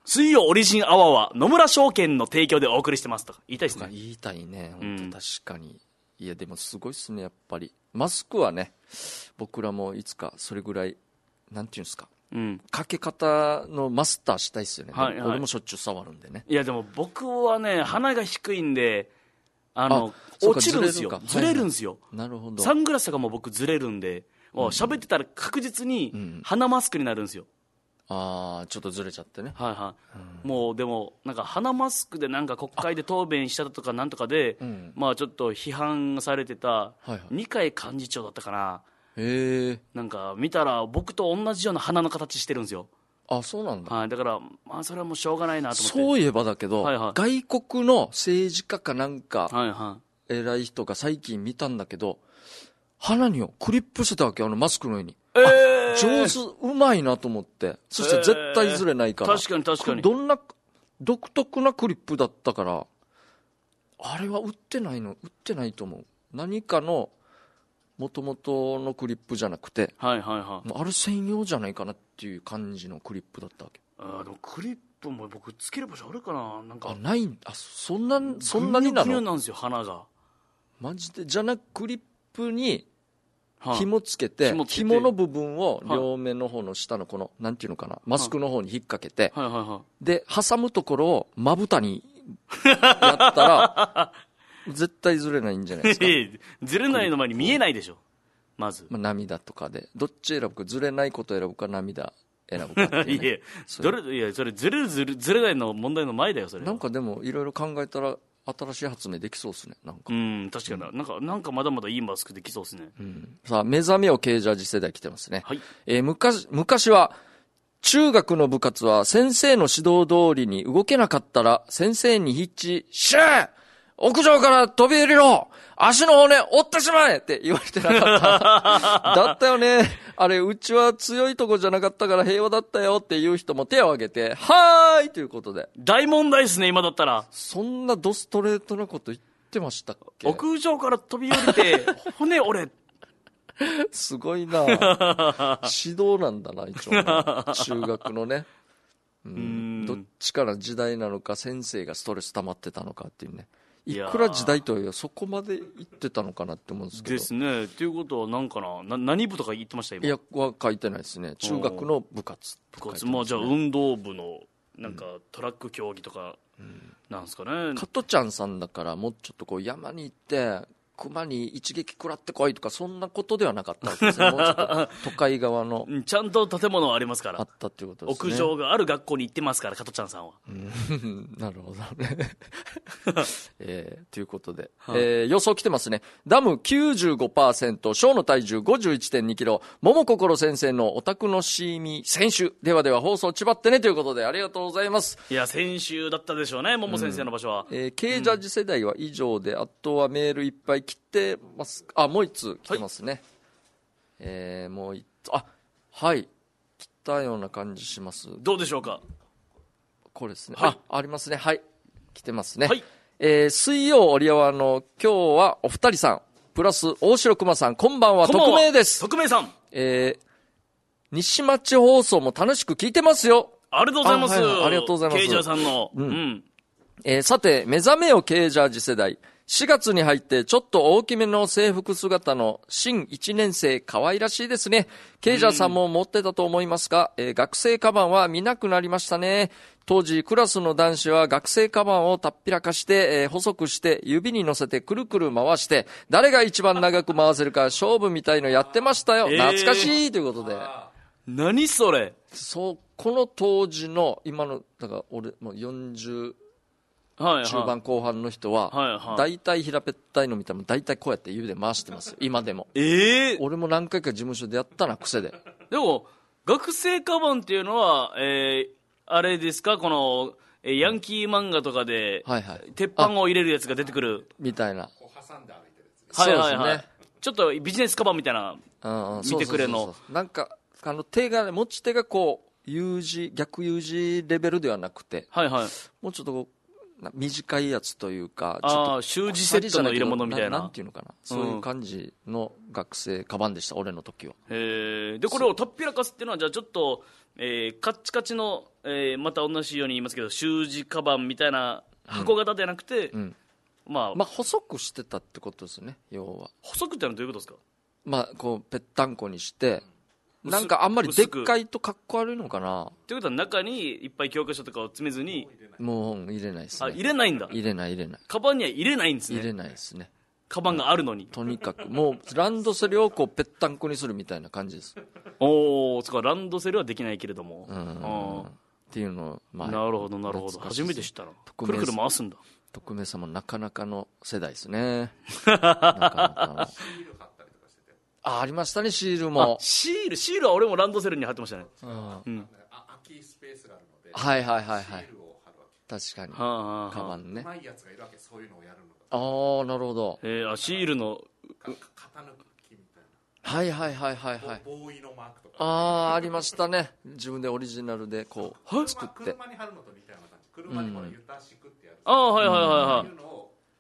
水曜オリジンアワーは野村証券の提供でお送りしてますとか言いたいですね。 言いたいね、本当確かに。いやでもすごいっすね、やっぱりマスクはね、僕らもいつかそれぐらいなんていうんですか、かけ方のマスターしたいっすよね。はいはい、俺もしょっちゅう触るんでね。 いやでも僕はね、鼻が低いんで落ちるんですよ。ずれるんですよ、 なるほど。 サングラスとかも僕ずれるんで、喋ってたら確実に鼻マスクになるんですよ。 ちょっとずれちゃってね。 はいはい、もうでもなんか鼻マスクでなんか国会で答弁したとかなんとかで、まあちょっと批判されてた二階幹事長だったかな。なんか見たら僕と同じような鼻の形してるんですよ。 そうなんだ。 はい、だからまあそれはもうしょうがないなと思って。 そういえばだけど、外国の政治家かなんか偉い人が最近見たんだけど、鼻にクリップしてたわけ、マスクの上に。上手、うまいなと思って。そして絶対ずれないから。 確かに確かに。 どんな独特なクリップだったから、あれは売ってないと思う。何かの元々のクリップじゃなくて、あれ専用じゃないかなっていう感じのクリップだったわけ。 でもクリップも僕つける場所あるかな。なんかない。そんなになの。 グニュなんですよ、鼻が。 マジで。じゃなくクリップに紐つけて、紐の部分を両面の方の下のこのなんていうのかな、マスクの方に引っ掛けて、で挟むところをまぶたにやったら絶対ずれないんじゃないですか。 ずれないの前に見えないでしょ、まず。 涙とかでどっち選ぶか、ずれないこと選ぶか涙選ぶかっていう、ね、 いやそれずれないの問題の前だよ、それ。 なんかでもいろいろ考えたら新しい発明できそうですね。なんか確かになんかまだまだいいマスクできそうですね。 さあ、目覚めを系ジャージ世代来てますね。はい。昔は中学の部活は先生の指導通りに動けなかったら先生にしゃー屋上から飛び降りろ、足の骨折ってしまえって言われてなかっただったよね。あれ、うちは強いとこじゃなかったから平和だったよっていう人も手を挙げて、はーいということで。 大問題ですね、今だったら。 そんなドストレートなこと言ってましたっけ。 屋上から飛び降りて骨折れすごいな。指導なんだな、一応。中学のね。どっちから時代なのか、先生がストレス溜まってたのかっていうね。いくら時代とはいえそこまで言ってたのかなって思うんですけど。 ですね。ということはなんか何部とか言ってました今。 いや、は書いてないですね。中学の部活。 まあじゃあ運動部のなんかトラック競技とかなんですかね。 加トちゃんさんだからもうちょっとこう山に行って熊に一撃食らってこいとかそんなことではなかったわけですね。もうちょっと都会側のちゃんと建物はありますから。 あったっていうことですね。 屋上がある学校に行ってますから、加トちゃんさんは。 なるほどね。ということで、予想来てますね。ダム 95%、小の体重 51.2 キロ、桃心先生のお宅のシーミ先週。では放送ちばってねということでありがとうございます。 いや、先週だったでしょうね、桃先生の場所は。 K ジャージ世代は以上で、あとはメールいっぱい来てます。もう一通来てますね。もう一通、はい。来たような感じします。 どうでしょうか。 これですね。ありますね。はい。来てますね。はい。水曜折り合わの今日はお二人さん、プラス大城熊さん、こんばんは、匿名です。 匿名さん。 西町放送も楽しく聞いてますよ。 ありがとうございます。 ありがとうございます。 ケイジャーさんの。 さて、目覚めよケイジャージ世代。4月に入ってちょっと大きめの制服姿の新1年生可愛らしいですね。ケイジャーさんも持ってたと思いますが、学生カバンは見なくなりましたね。当時クラスの男子は学生カバンをたっぴらかして、細くして指に乗せてくるくる回して誰が一番長く回せるか勝負みたいのやってましたよ。懐かしいということで。 何それ。 そう、この当時の今のだから俺もう40中盤後半の人は大体平べったいの見たら大体こうやって指で回してますよ今でも。俺も何回か事務所でやったな、癖で。 でも学生カバンっていうのは、あれですか、このヤンキー漫画とかで、鉄板を入れるやつが出てくるみたいな。 挟んで歩いてるやつ。はいはいはい。ちょっとビジネスカバンみたいな、見てくれの。 なんか手が持ち手がこう逆 U 字レベルではなくて、もうちょっとこう短いやつというか、ちょっと習字セットの入れ物みたいな。 なんていうのかな。そういう感じの学生カバンでした、俺の時は。 で、これをとっぴらかすっていうのは、じゃあちょっと、カッチカチの、また同じように言いますけど、習字カバンみたいな箱型ではなくて、まあ、 細くしてたってことですね、要は。 細くってのはどういうことですか？ まあ、こう、ぺったんこにして、なんかあんまりでっかいとかっこ悪いのかな。 ということは中にいっぱい教科書とかを詰めずに。 もう入れないですね。 入れないんだ。 入れない。 カバンには入れないんですね。 入れないですね。 カバンがあるのに。 とにかく、もうランドセルをこうぺったんこにするみたいな感じです。 そっか、ランドセルはできないけれども。 っていうのを、 なるほど。初めて知ったな。くるくる回すんだ。 徳明さんもなかなかの世代ですね。なかなかありましたね、シールも。 シールは俺もランドセルに貼ってましたね。 空きスペースがあるので、 はい。 シールを貼るわけ。 確かに。カバンね。 うまいやつがいるわけ、そういうのをやるのが。なるほど。 シールの型抜きみたいな。 はい。 ボーイのマークとか。 ありましたね。自分でオリジナルでこう作って。 車に貼るのと似たような感じ。車にこれユタシクってやる。 はい。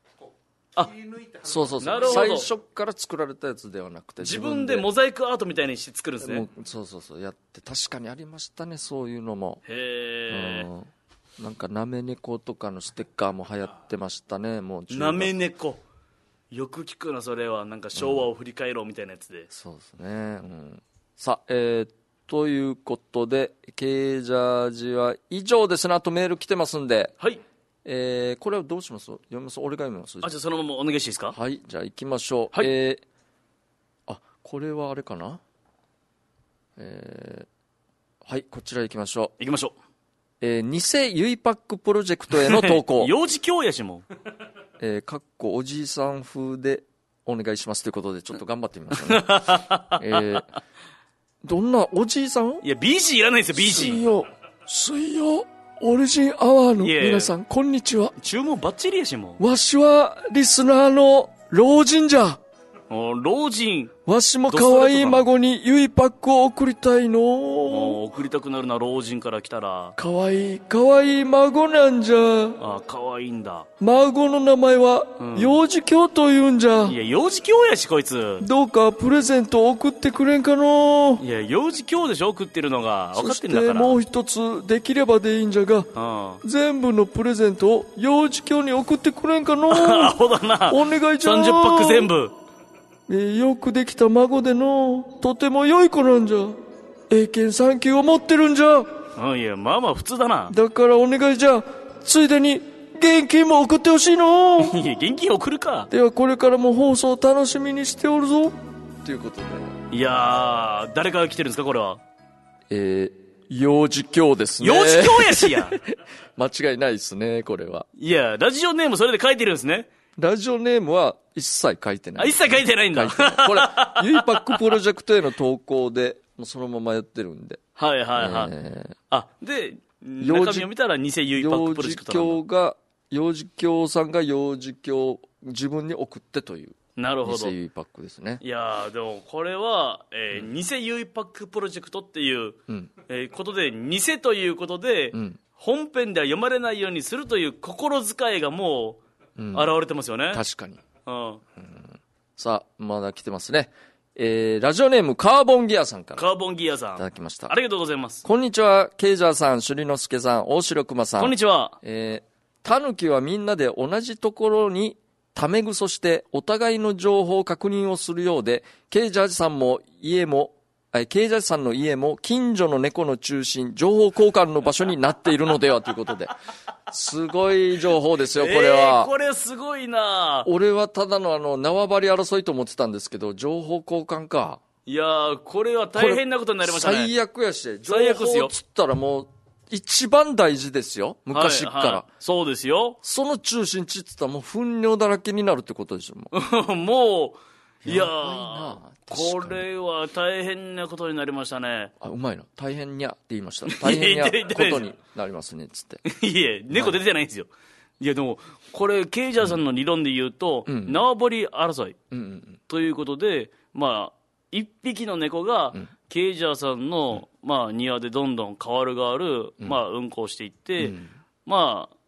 そう。最初から作られたやつではなくて、 自分でモザイクアートみたいにして作るんですね。 そうやって確かにありましたね、そういうのも。なんかなめ猫とかのステッカーも流行ってましたね。もうなめ猫よく聞くな、それは。なんか昭和を振り返ろうみたいなやつで。 そうですね。さあ、ということで K ジャージは以上ですね。あとメール来てますんで、 はい。 これはどうします？読みます？俺が読みます？ じゃあそのままお願いしていいですか？ はい、じゃあ行きましょう。 はい。 これはあれかな。はい、こちら行きましょう。 行きましょう。偽ゆいパックプロジェクトへの投稿。 幼児教やしも。 かっこおじいさん風でお願いしますということで、ちょっと頑張ってみましょうね。どんなおじいさん？ いや、BG いらないですよ、BG。 水曜オリジンアワーの皆さん、こんにちは。 注文バッチリやしも。 わしはリスナーの老人じゃ。 老人。 わしも可愛い孫にゆいパックを送りたいの。 送りたくなるな、老人から来たら。 可愛い孫なんじゃ。 可愛いんだ。 孫の名前は、幼児教と言うんじゃ。 いや、幼児教やし、こいつ。 どうかプレゼント送ってくれんかの。 いや、幼児教でしょ、送ってるのが。分かってんだから。 そしてもう一つ、できればでいいんじゃが、全部のプレゼントを幼児教に送ってくれんかの。 アホだな。 お願いじゃ。 30パック全部。 よくできた孫での、とても良い子なんじゃ。英検3級を持ってるんじゃ。 いや、まあまあ普通だな。 だからお願いじゃ。ついでに、現金も送ってほしいの。 いや、現金送るか。 ではこれからも放送楽しみにしておるぞ。ということで。 いやー、誰から来てるんですか、これは。 幼児教ですね。 幼児教やしや。 間違いないですね、これは。 いや、ラジオネームそれで書いてるんですね。 ラジオネームは一切書いてない。 一切書いてないんだ。 これ、ゆいパックプロジェクトへの投稿で、もうそのままやってるんで。 はい。で、中身を見たら偽ゆいパックプロジェクトなんだ。 幼児教さんが幼児教自分に送ってという。 なるほど。 偽ゆいパックですね。 いやでもこれは、偽ゆいパックプロジェクトっていう、ことで、偽ということで、本編では読まれないようにするという心遣いがもう、現れてますよね。 確かに。さあ、まだ来てますね。ラジオネームカーボンギアさんから。 カーボンギアさん。 いただきました。 ありがとうございます。 こんにちは、ケイジャーさん、朱里之助さん、大城熊さん。 こんにちは。 タヌキはみんなで同じところにタメグソしてお互いの情報確認をするようで、ケイジャーさんの家も近所の猫の中心、情報交換の場所になっているのではということで。すごい情報ですよ、これは。 これすごいな。 俺はただの縄張り争いと思ってたんですけど、情報交換か。 いやー、これは大変なことになりましたね。 最悪やし、情報つったらもう、一番大事ですよ、昔から。 そうですよ。 その中心地って言ったらもう糞尿だらけになるってことでしょ、 もう。いやー、これは大変なことになりましたね。 うまいな。大変にゃって言いました。大変にゃことになりますね、つって。 いえ、猫出てないんですよ。いや、でも、これ、ケイジャーさんの理論で言うと、縄張り争い。ということで、まあ、一匹の猫が、ケイジャーさんの、まあ、庭でどんどん変わる、うんこをしていって、まあ、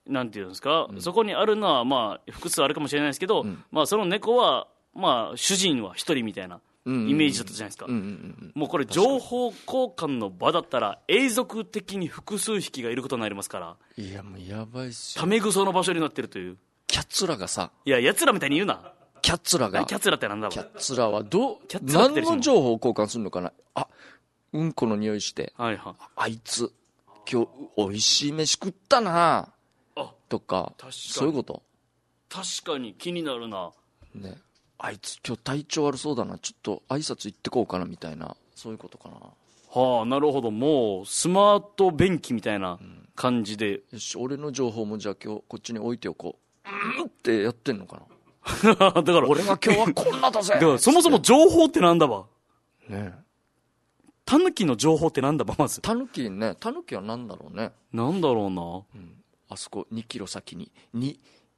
なんていうんですか、そこにあるのは、まあ、複数あるかもしれないですけど、まあ、その猫は、まあ、主人は一人みたいなイメージだったじゃないですか。もうこれ、情報交換の場だったら、永続的に複数匹がいることになりますから。 いや、もうやばいっすよ。 タメグソの場所になってるという。 キャッツラがさ。 いや、奴らみたいに言うな。 キャッツラが。 キャッツラってなんだわ。 キャッツラは何の情報交換するのかな。あ、うんこの匂いして。 はいはい。 あいつ、今日、美味しい飯食ったなとか、そういうこと。 確かに気になるな。 ね。あいつ今日体調悪そうだな。ちょっと挨拶行ってこうかなみたいな。そういうことかな。 はあ、なるほど。もう、スマート便器みたいな感じで。 よし、俺の情報もじゃあ今日こっちに置いておこう。ってやってんのかな。 だから、 俺が今日はこんなだぜ。 だから、そもそも情報ってなんだわ。 ねえ。 タヌキの情報ってなんだば、まず。 タヌキね。タヌキはなんだろうね。 なんだろうな。 あそこ2キロ先に、1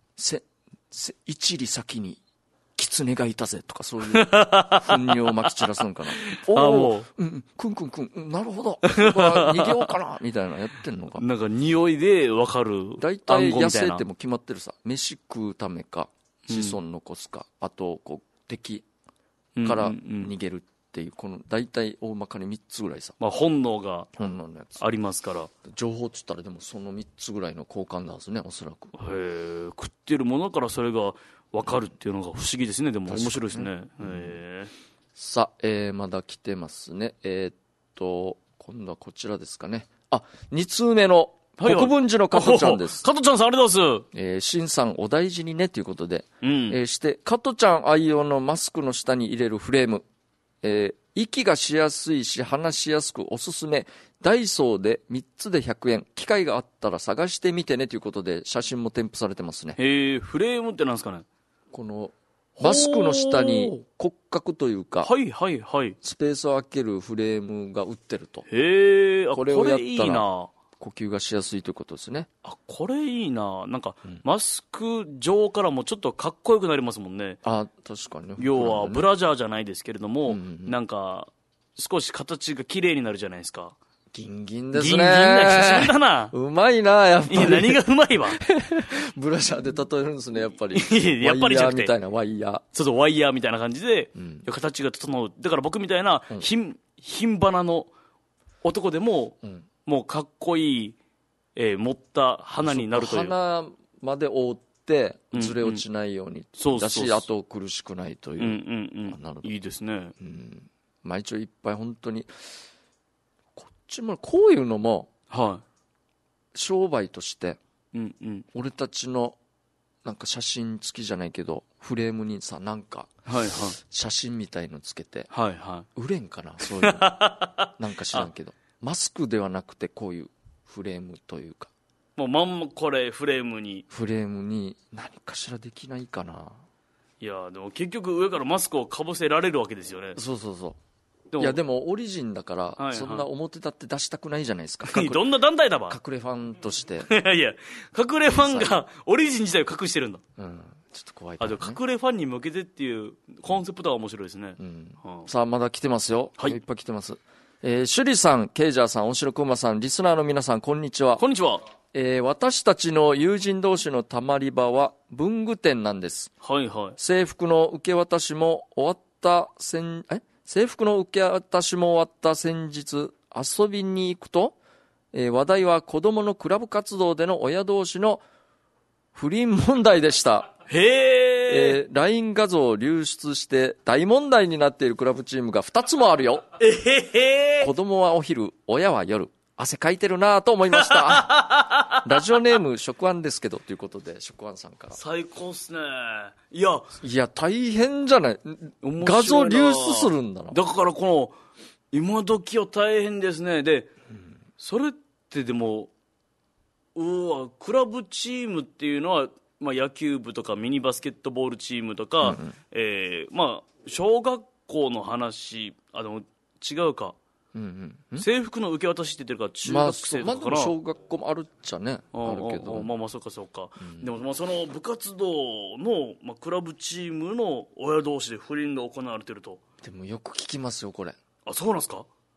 里先に、キツネがいたぜとかそういう糞尿をまき散らすんかな。 もう、くん、なるほど。逃げようかな、みたいなやってんのか。 なんか匂いでわかる。 大体野生っても決まってるさ。飯食うためか、子孫残すか、あと、敵から逃げるっていう、この大体大まかに3つぐらいさ。 まあ本能がありますから。 情報っつったらでもその3つぐらいの交換なんですね、おそらく。 へえ、食ってるものからそれが分かるっていうのが不思議ですね。でも面白いですね。 さあ、まだ来てますね。今度はこちらですかね。あ、2通目の国分寺の加藤ちゃんです。 加藤ちゃんさん、ありがとうございます。 しんさんお大事にねということで、して加藤ちゃん愛用のマスクの下に入れるフレーム、息がしやすいし話しやすくおすすめ、ダイソーで3つで100円、機会があったら探してみてねということで写真も添付されてますね。 へえ、フレームってなんですかね。 このマスクの下に骨格というか、 はいはいはい、 スペースを空けるフレームが売ってると。 へえ、 これをやったいいな。 呼吸がしやすいということですね。 あ、これいいな。なんか、マスク上からもちょっとかっこよくなりますもんね。 あ、確かにね。 要はブラジャーじゃないですけれども、なんか少し形が綺麗になるじゃないですか。 ギンギンですね。 ギンギンな、久しぶりだな。 うまいな、やっぱり。いや、 何がうまいわ。 ブラジャーで例えるんですね、やっぱり。 やっぱりじゃなくて。 ワイヤーみたいな、ワイヤー。 そうそう、ワイヤーみたいな感じで、形が整う。だから僕みたいな、品花の男でも、もうかっこいい、持った花になるという。 花まで覆ってずれ落ちないように、だし、あと苦しくないという。 なるほど。いいですね。 まあ一応いっぱい本当にこっちもこういうのも、商売として、俺たちのなんか写真付きじゃないけどフレームにさなんか写真みたいのつけて、売れんかな、そういうのなんか知らんけどマスクではなくてこういうフレームというか、 もうまんまこれフレームに何かしらできないかな。 いやでも結局上からマスクをかぶせられるわけですよね。 そういやでもオリジンだから、そんな表立って出したくないじゃないですか。 どんな団体だば。 隠れファンとしていや隠れファンがオリジン自体を隠してるんだ。 ちょっと怖いから、ね、 隠れファンに向けてっていうコンセプトは面白いですね。 さあまだ来てますよ。いっぱい来てます。シュリさん、ケイジャーさん、おしろくまさん、リスナーの皆さん、こんにちは。 こんにちは。 私たちの友人同士のたまり場は文具店なんです。制服の受け渡しも終わった先日遊びに行くと、話題は子供のクラブ活動での親同士の不倫問題でした。LINE 画像を流出して大問題になっているクラブチームが2つもあるよ。子供はお昼、親は夜。汗かいてるなぁと思いました。ラジオネーム食案ですけどということで、食案さんから最高っすね。いや大変じゃない。画像流出するんだな。 だからこの今時は大変ですね。で、それってでもクラブチームっていうのは、野球部とかミニバスケットボールチームとか、小学校の話、でも違うか、制服の受け渡しって言ってるから中学生とかかな。 小学校もあるっちゃね、あるけど、 そうか、でもその部活動の、クラブチームの親同士で不倫が行われてると。 でもよく聞きますよこれ。 そうなんですか。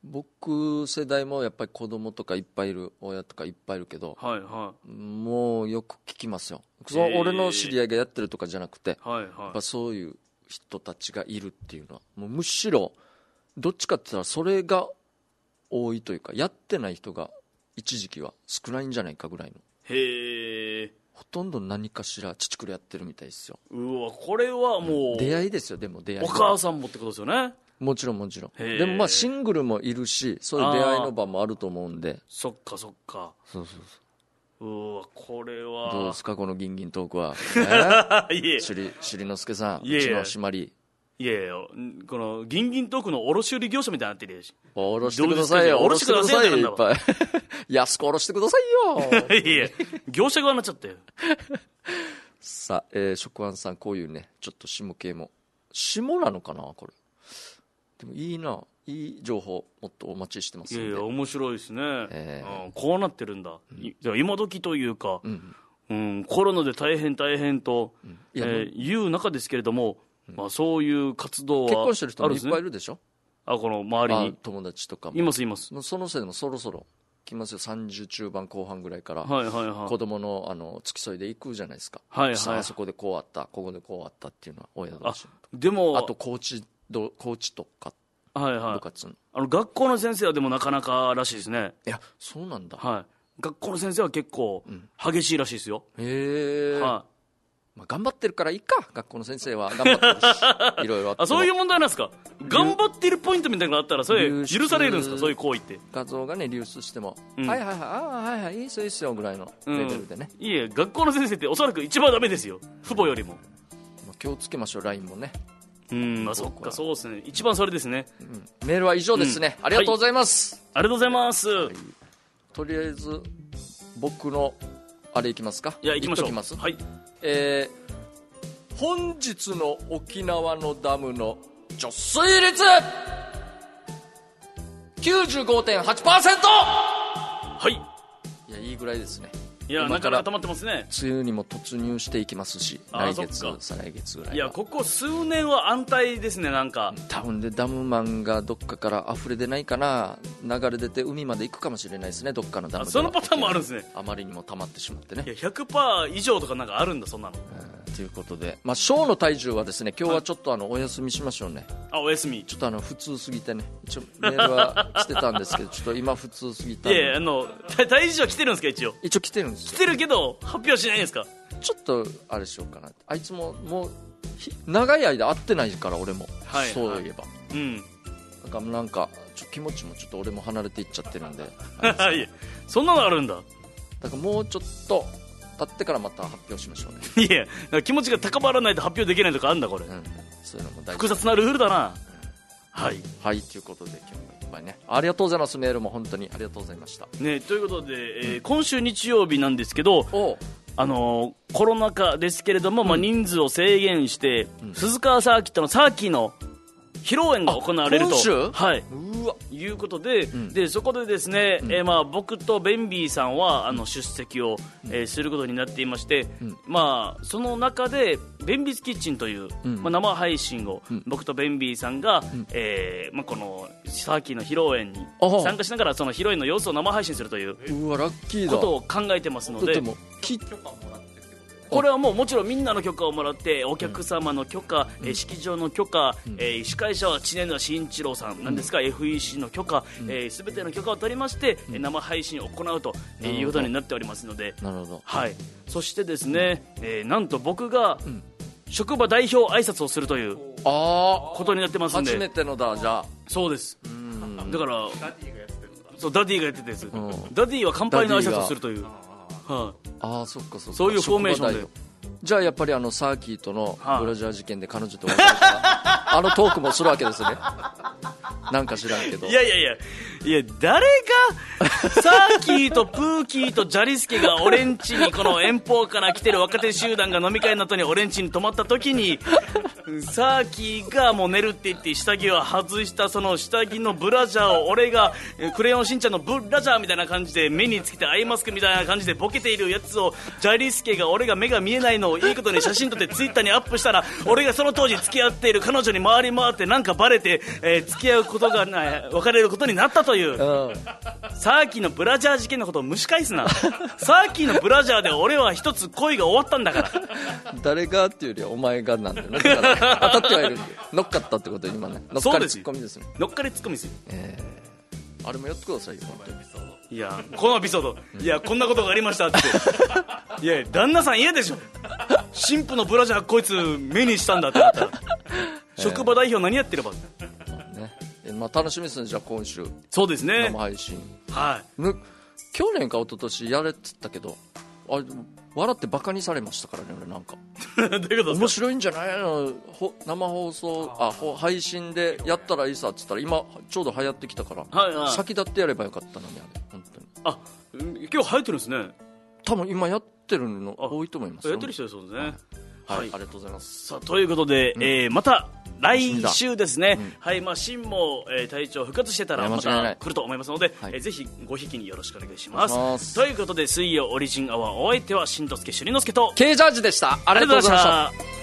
僕世代もやっぱり子供とかいっぱいいる、親とかいっぱいいるけど、 はいはい、 もうよく聞きますよ。俺の知り合いがやってるとかじゃなくて、 はいはい、 やっぱそういう人たちがいるっていうのはもうむしろどっちかって言ったらそれが多いというか、やってない人が一時期は少ないんじゃないかぐらいの。 へえ。 ほとんど何かしら父クルやってるみたいですよ。 うわ、これはもう出会いですよ。でも出会い、 お母さんもってことですよね。 もちろんもちろん。でもまあシングルもいるし、そういう出会いの場もあると思うんで。 そっかそっか。 そうそうそう。うわ、これはどうですかこのギンギントークは。 いえ、 しりのすけさん、 いえ、 うちの締まり。 いやいや、このギンギントークの卸売業者みたいになってるし。 卸してくださいよ。 卸してくださいよ。 いっぱい安く卸してくださいよ。 いや、業者側になっちゃったよ。 さあ、食安さん、こういうね、ちょっと下系も下なのかなこれ。でもいいな、いい情報もっとお待ちしてますんで。 いやいや、面白いですね。こうなってるんだ。今時というか、コロナで大変と、いう中ですけれども、まあ、そういう活動は結婚してる人もいっぱいいるでしょ。 この周りに友達とかもいます。 そのせいでもそろそろ来ますよ。30中盤後半ぐらいから、子供の付き添いで行くじゃないですか。あそこでこうあった、ここでこうあったっていうのは親同士。 でもあとコーチとか、部活の学校の先生はでもなかなからしいですね。 いや、そうなんだ。 学校の先生は結構激しいらしいですよ。 へえ。まあ、頑張ってるからいいか、学校の先生は頑張ってるしいろいろあっても。 そういう問題なんですか。頑張ってるポイントみたいなのがあったらそれ許されるんですか、そういう行為って。画像がね流出しても、はいはいはい、いいっすよいいっすよぐらいのレベルでね。 いえ、学校の先生っておそらく一番ダメですよ、父母よりも。 気をつけましょう、 LINE もね。 そっか、そうですね、一番それですね。 メールは以上ですね。ありがとうございます。 ありがとうございます。 とりあえず僕のあれいきますか。 いや、行きましょう。はい。 本日の沖縄のダムの貯水率 95.8%。 はい。 いや、いいぐらいですね。 いや、なかなか溜まってますね。 梅雨にも突入していきますし、来月再来月ぐらいは。 いや、ここ数年は安泰ですね。なんか多分でダムマンがどっかから溢れ出ないかな、流れ出て海まで行くかもしれないですね、どっかのダムで。 そのパターンもあるんですね。 あまりにも溜まってしまってね。 いや、100% 以上とかなんかあるんだ、そんなの。 ということで、まあ、ショーの体重はですね、今日はちょっとお休みしましょうね。 お休み。 ちょっと普通すぎてね、一応メールは来てたんですけどちょっと今普通すぎたんで。 いや、体重は来てるんですか。一応来てるんですよ。 来てるけど発表しないんですか。 ちょっとあれしようかな。あいつももう長い間会ってないから俺も、そういえば、なんか気持ちもちょっと俺も離れていっちゃってるんでいや、そんなのあるんだ。 だからもうちょっと経ってからまた発表しましょうね。 いや、気持ちが高まらないと発表できないとかあんだこれ。 そういうのも大事。 複雑なルールだな。はいということで今日もいっぱいね、ありがとうございます。メールも本当にありがとうございましたね。ということで、今週日曜日なんですけど、コロナ禍ですけれども、人数を制限して、鈴川サーキットのサーキーの披露宴が行われるということで、でそこでですね、僕とベンビーさんは出席を、することになっていまして、その中でベンビーズキッチンという、生配信を、僕とベンビーさんが、このサーキーの披露宴に参加しながらその披露宴の様子を生配信するということを考えてますので、これはもちろんみんなの許可をもらって、お客様の許可、式場の許可、司会者は知念田慎一郎さんなんですが、FEC の許可、すべての許可を取りまして、生配信を行うということになっておりますので、そしてですね、なんと僕が職場代表挨拶をするということになってますんで。 初めてのだ。じゃあそうです。だからダディがやってたやつ、ダディは乾杯の挨拶をするという、 そっかそういうフォーメーションで。 じゃあやっぱりサーキーとのブラジャー事件で彼女と別れたトークもするわけですね。なんか知らんけど。 いやいや誰がサーキーとプーキーとジャリスケが俺ん家にこの遠方から来てる若手集団が飲み会の後に俺ん家に泊まった時にサーキーがもう寝るって言って下着を外したその下着のブラジャーを俺がクレヨンしんちゃんのブラジャーみたいな感じで目につけてアイマスクみたいな感じでボケているやつをジャリスケが俺が目が見えないのをいいことに写真撮ってツイッターにアップしたら俺がその当時付き合っている彼女に回り回ってなんかバレて、付き合うことがない別れることになったという、サーキーのブラジャー事件のことを蒸し返すなサーキーのブラジャーで俺は一つ恋が終わったんだから誰がっていうよりはお前がなんだよね。だから当たってはいるんで乗っかったってこと今ね。乗っかりツッコミですね。 乗っかりツッコミですよ。 あれもやってくださいよ本当に。 いやこのエピソード、いやこんなことがありましたっていや旦那さん嫌でしょ。新婦のブラジャーこいつ目にしたんだってなったら職場代表何やってればね。 まあ楽しみですね。じゃあ今週そうですね生配信、 はい、 去年か一昨年やれって言ったけどあれ笑ってバカにされましたからね俺なんかどういうことですか。 面白いんじゃないの生放送配信でやったらいいさって言ったら今ちょうど流行ってきたから、はいはい、先立ってやればよかったのにあれ本当に。 あ今日流行ってるんですね。 多分今やってるの多いと思いますよ。 やってる人はそうですね、 はい、ありがとうございます。 さあということで、また来週ですね、はい、まあシンも、体調復活してたらまた来ると思いますので、ぜひごひきによろしくお願いします。ということで水曜オリジンアワーお相手はしんとすけしゅりのすけと K ジャージでした。ありがとうございました。